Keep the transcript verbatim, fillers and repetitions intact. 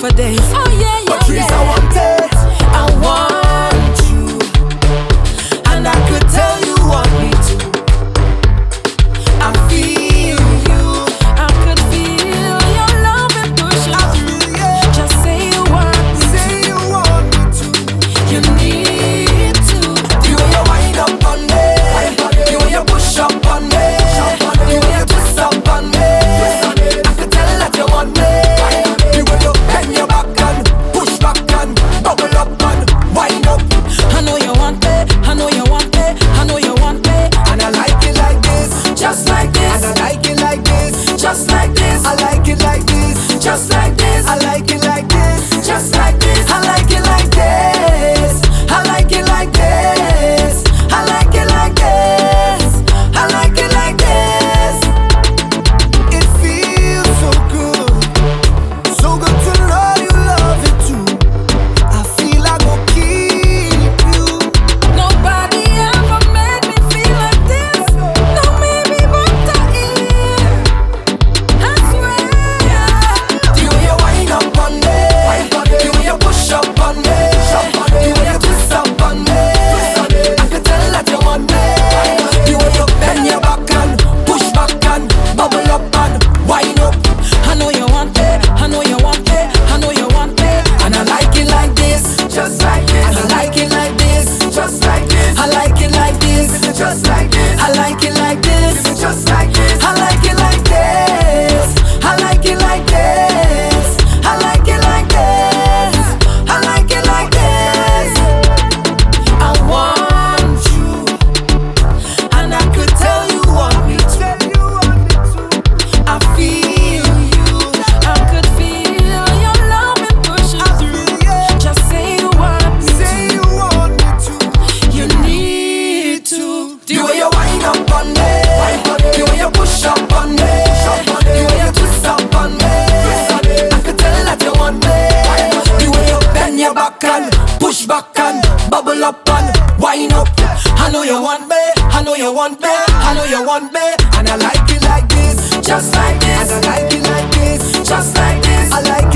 for days. Oh yeah, yeah, Patrice, yeah. I want it. I want you, and I could tell you want me to. I feel you, I could feel your love and pushing I feel it. Just say you want me Say you want me to. to. You need to. The way you wind up on me, the way you push up on me, the way you twist up on me, I could tell that you want me. The way you bend your back and push back and bubble up and wind up. I know you want me, I know you want me, I know you want me. And I like it like this, Just like this, and I like it like this, just like this, I like it like this, just like this, I like it like this, just like this. I like it like this, I like it like this, I like it like this, I like it like this. It feels so good, so good to know you love it too. I feel I go keep you. Nobody ever made me feel like this. No, maybe but I am. I swear. The way you wind up on me, the way you push up on me, the way you twist up on me, I can tell that you want me. The way you bend your back and push back and bubble up and wind up. I know you want me, I know you want me, I know you want me. And I like it like this, just like this. And I like it like this, just like this. I like it like this, just like this. I like it like this, just like this. I like it like this, I like it like this. I like it like this, I like it like this. I want you, and I could tell you want me to. I feel you, I could feel your love and pushing through. Just say you want me Say you want me to. to. You need to. The way you wind up on me, the way you push up on me, the way you twist up on me, I could tell that you want me. The way you bend your back and push back and bubble up and wind up. I know you want me, I know you want me, I know you want me, and I like it like this, just like this. And I like it like this, just like this. I like